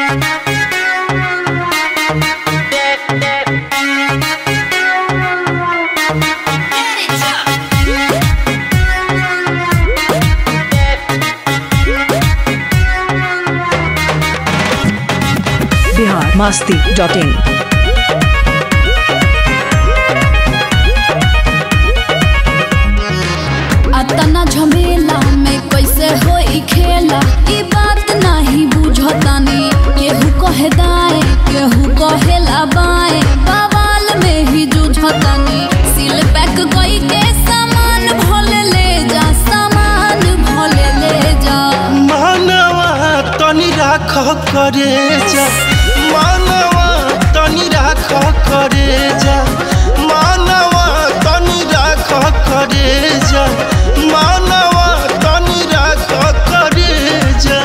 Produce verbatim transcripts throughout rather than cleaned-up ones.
Bihar Masti dot इन। अतना झमेला में कैसे होई खेला ई बात नहीं बुझतानी। केहू कहे दाएं केहू कहेला बाएं, बवाल में ही जुझतानी। सिल पैक गई के सामान भले ले जा, सामान भले ले जा। मानवा तनी राख करे जा, मानवा तनी राख करे जा, मानवा तनी राख करे जा, मानवा तनी राख करे जा।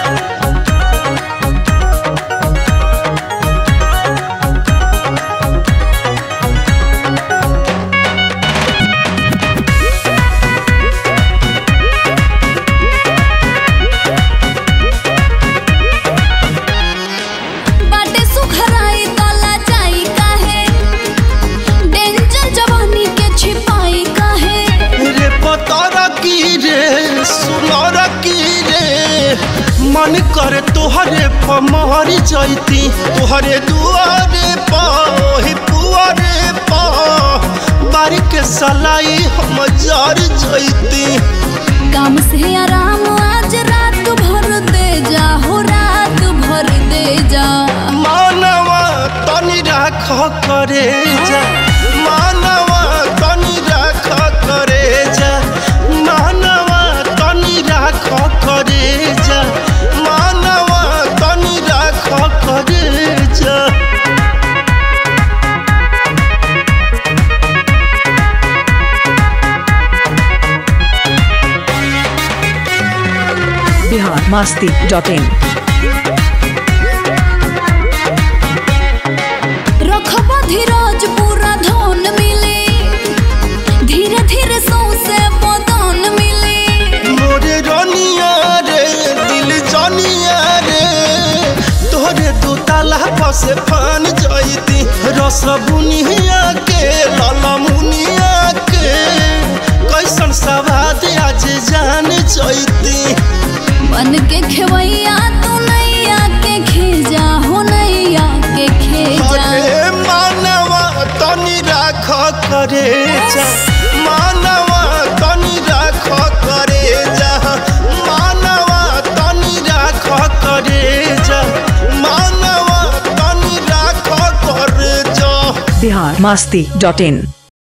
बाटे सुखराई तला जाई काहे, डेंजर जवानी के छिपाई काहे। रे पतारा की रे सुनारा की रे, मन करे तोहरे पमार जैती, तोहरे दुआरे पाही पुआरे पा बारी के सलाई हम जार जैती। काम से आराम आज रात भर दे जा, हो रात भर दे जा। मानवा तनी राख करे जा, मानवा तनी राख करे जा, मानवा तनी राख करे जा, मानवा तनी राख करे जा। Bihar Masti dot in. रखबा धीरज पूरा धन मिले, धीरे धीरे सौसे बदन मिले। मोरे रनिया रे दिल जानिया रे, तोहरे दो ताला पसे फान जैती। रस बुनिया के लाला मुनिया के, कैसन सवाद आज जान जैती। बन के खेवैया तू नैया के खेजा, हो नैया के खेजा। अरे मानवा तनी राख करे जा, मानवा तनी राख करे जा, मानवा तनी राख करे जा, मानवा तनी राख करे जा। बिहार मस्ती डॉट इन।